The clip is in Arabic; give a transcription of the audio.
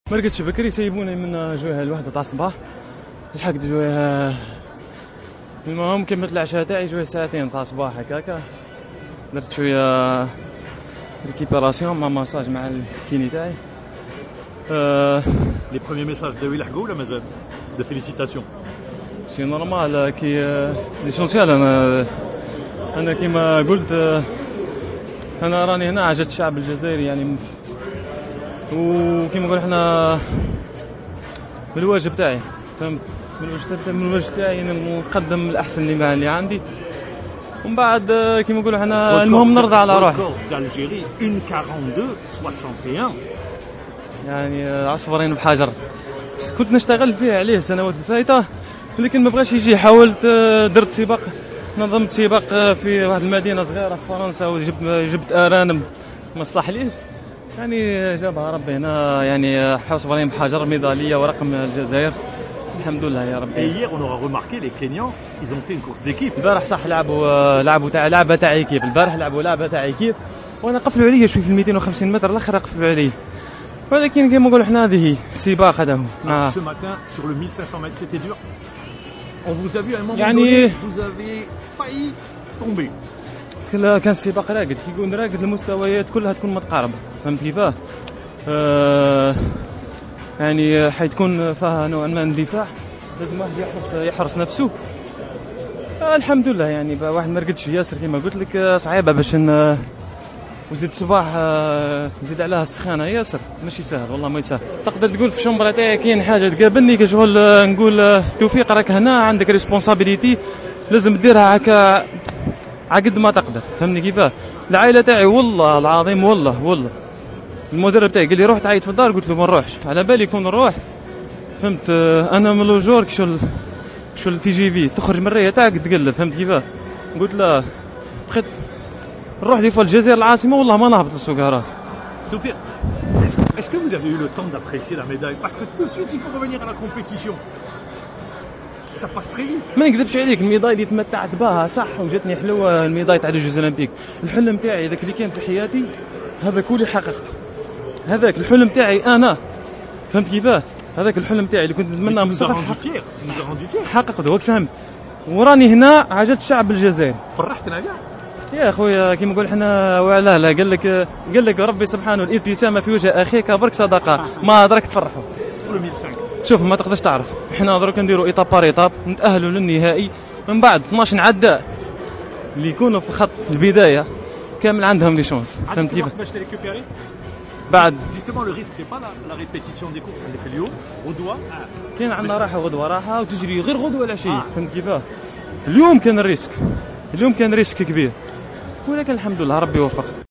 ما رقدتش بكري، سيبوني من جويه الوحدة تاع الصباح، لحقت جويه المهم كملت العشاء تاعي جويه ساعتين تاع الصباح هكاكا، درت شويه ريكيبيراسيون مع ماساج مع الكيني تاعي. Les premiers messages de يلحقوا ولا مازال؟ de félicitations. سي نورمال كي ليسونسيال. انا كيما قلت انا راني هنا عجبت الشعب الجزائري يعني، وكيما نقول احنا بالواجب تاعي، فهمت؟ من الواجب تاعي نقدم الاحسن اللي عندي، ومن بعد كيما نقولوا احنا المهم نرضى على روحي. d'Algérie 1:42:61 يعني عصفورين بحجر. كنت نشتغل فيه عليه السنوات الفايته، لكن ما بغاش يجي. حاولت درت سباق، نظمت سباق في واحد المدينه صغيره في فرنسا، وجبت ارانب ما صلحليش، يعني جابها ربي هنا. يعني عصفورين بحجر، ميداليه ورقم الجزائر، الحمد لله يا ربي. Et hier on aura remarqué les Kenyans, ils ont fait une course d'équipe. البارح صح لعبوا لعبه تاع ايكيب، البارح لعبوا لعبه تاع ايكيب، وانا قفلوا عليا شوي في 250 متر الاخر، قفلوا عليا، ولكن كما نقولوا احنا هذه سباق هذا هو. Ce matin sur le 1500 mètres c'était dur. On vous a vu à un moment يعني donné, vous avez failli tomber. كان السباق راقد، كي يكون راقد المستويات كلها تكون متقاربه، فهمت كيفاه؟ يعني حيتكون فيها نوع من الدفاع، لازم واحد يحرص نفسه. الحمد لله يعني واحد ما رقدش ياسر كما قلت لك، صعيبه باش وزيد صباح زيد عليها السخانه ياسر، ماشي سهل والله، ما يسهل. تقدر تقول في الشومبره تاعي كاين حاجه تقابلني كشغل، نقول توفيق راك هنا عندك ريسبونسابيلتي، لازم ديرها هكا عقد ما تقدر، فهمني كيفاه؟ العائله تاعي والله العظيم والله المدرب تاعي قال لي روح تعيط في الدار، قلت له ما نروحش، على بالي يكون نروح، فهمت؟ انا من لوجور شو تي في تخرج من الريه تاعك تقلب، فهمت كيفاه؟ قلت لا بقيت نروح دي فوا الجزائر العاصمه، والله ما نهبط للسوقارات. Tofir, est-ce que vous avez eu le temps d'apprécier la médaille? Parce que tout de suite il faut revenir à la compétition. Ça passe très vite. ما نكذبش عليك، الميداي اللي تمتعت بها صح وجاتني حلوه، الميداي تاع الجوز اولمبيك. الحلم تاعي ذاك اللي كان في حياتي هذاك هو اللي حققته، هذاك الحلم تاعي انا، فهمت كيفاه؟ هذاك الحلم تاعي اللي كنت نتمناه مستقبل حققته، وك فهمت؟ وراني هنا عجبت الشعب الجزائري. فرحتنا كاع يا خويا كيما نقول احنا وعلاه لا، قال لك ربي سبحانه الابتسامه في وجه اخيك برك صدقه، ما درك تفرحوا. شوف ما تقدرش تعرف، احنا درك نديروا ايطاب بار ايطاب، نتاهلوا للنهائي، من بعد 12 عداء اللي يكونوا في خط البدايه كامل عندهم لي شونس، فهمت كيف؟ بعد justement le risque c'est pas la répétition des courses avec Lyon غدوه كاين عندنا راحه غدوه راحه، وتجري غير غدوه العشيه، فهمت كيفاه؟ اليوم كان الريسك كبير، ولكن الحمد لله ربي وفق.